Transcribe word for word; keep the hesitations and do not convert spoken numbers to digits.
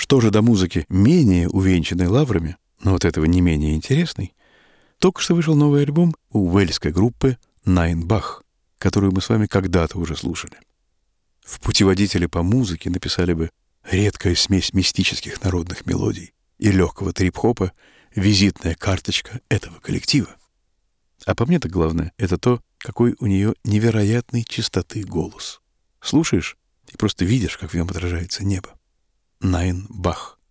Что же до музыки, менее увенчанной лаврами, но от этого не менее интересной, только что вышел новый альбом у уэльской группы Nine Bach, которую мы с вами когда-то уже слушали. В путеводителе по музыке написали бы редкая смесь мистических народных мелодий и легкого трип-хопа, визитная карточка этого коллектива. А по мне-то главное — это то, какой у нее невероятной чистоты голос. Слушаешь и просто видишь, как в нем отражается небо. Nine Bach.